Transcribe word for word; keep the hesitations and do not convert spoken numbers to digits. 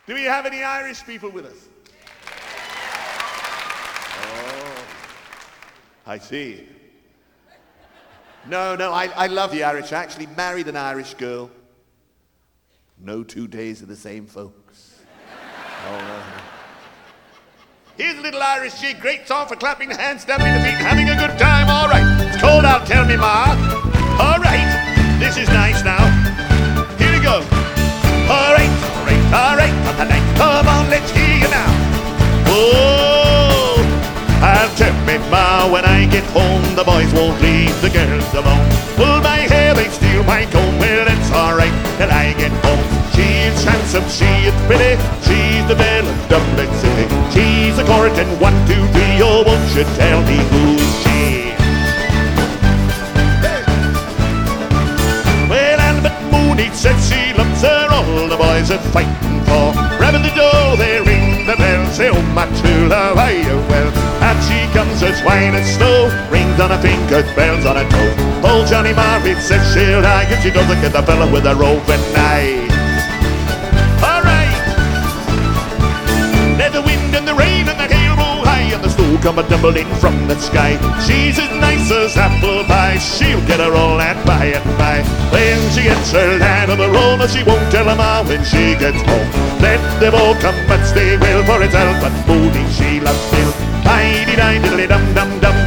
Do we have any Irish people with us? Oh, I see. No, no, I, I love the Irish. I actually married an Irish girl. No two days are the same, folks. Oh, no. Here's a little Irish jig, great song for clapping the hands, stamping the feet, having a good time. All right, it's cold out, tell me, Ma. All right, this is nice now. Here we go. All right, all right, all right, all right. Come on, let's hear you now. Oh, I'll tell me, Ma, when I get home, the boys won't leave the girls alone. Pull my hair, they steal my comb. Well, it's all right till I get home. She's handsome, she is pretty. She's the belle of Dublin City. She's a court and one, two, three. Oh, won't you tell me who is she? Hey. Well, Albert Mooney says she loves her. All the boys are fighting for. Rapping the door, they ring the bell. Say, oh, my true love, are you well? And she comes as white as snow. Rings on her finger, bells on her toe. Old Johnny Marriott says she'll die if she doesn't get the fella with a roving eye. All right. Let the wind and the rain and the hail roll high and the snow come a-tumbling from the sky. She's as nice as apple pie. She'll get her all that by and by. When she gets her lad of the roll, she won't tell her ma when she gets home. Let them all come and stay well, for it's Albert Mooney she loves still. Hi-di-di-diddly-dum-dum-dum.